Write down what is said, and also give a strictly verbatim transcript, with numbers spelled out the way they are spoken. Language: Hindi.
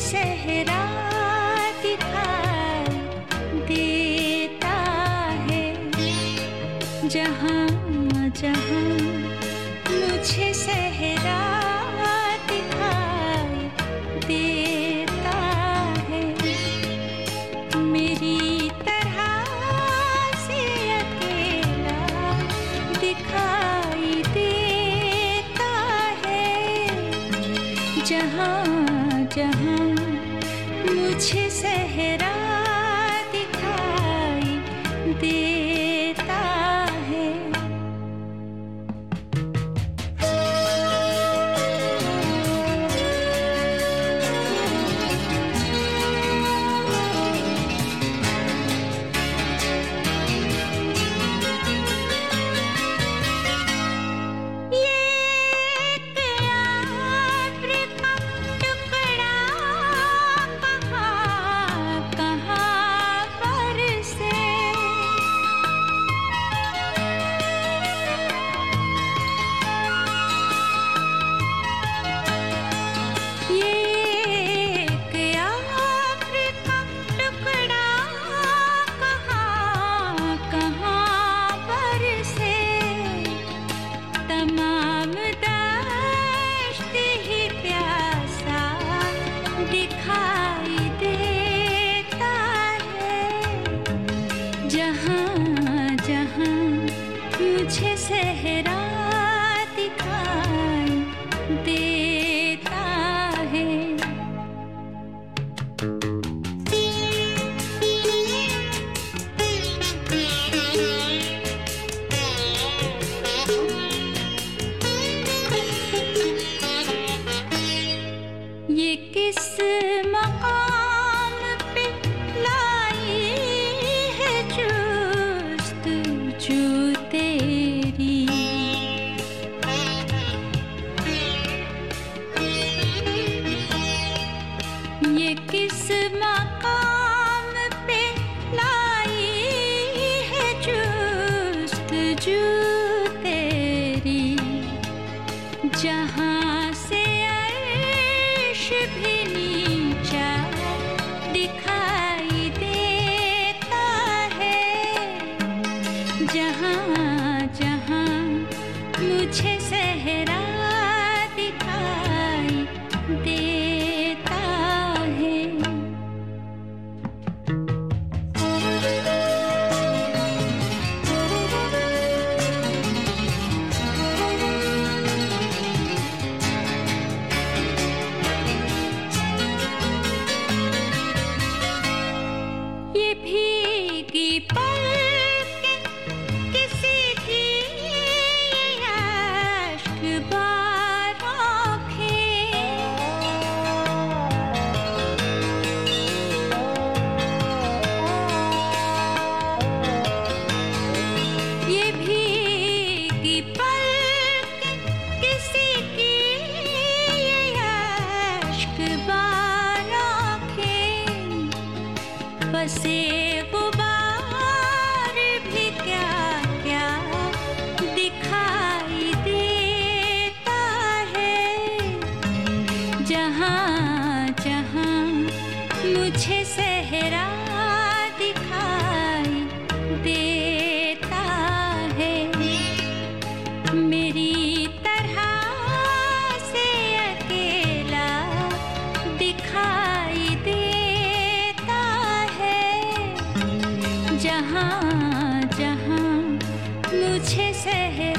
सहरा दिखाई देता है। जहाँ जहाँ मुझे सहरा दिखाई देता है, मेरी तरह से अकेला दिखाई देता है। जहाँ जहाँ मुझे सहरा दिखाई देता है। जहाँ जहाँ मुझे सहरा दिखाई देता है। ये किस मकाम पे लाई है जुस्तजू तेरी, ये किस मकाम पे लाई है जुस्तजू तेरी, जहाँ से भी नीचा दिखाई देता है। जहाँ जहाँ मुझे सहरा दिखाई देता है। ये भीगी पलकें किसी की अश्क-बार आँखें, ये भीगी पलकें किसी की अश्क-बार आँखें, बसे गुबार भी क्या क्या दिखाई देता है। जहाँ जहाँ मुझे सहरा दिखाई देता है, मेरी तरह से अकेला दिखाई देता है। जहाँ जहाँ मुझे सहरा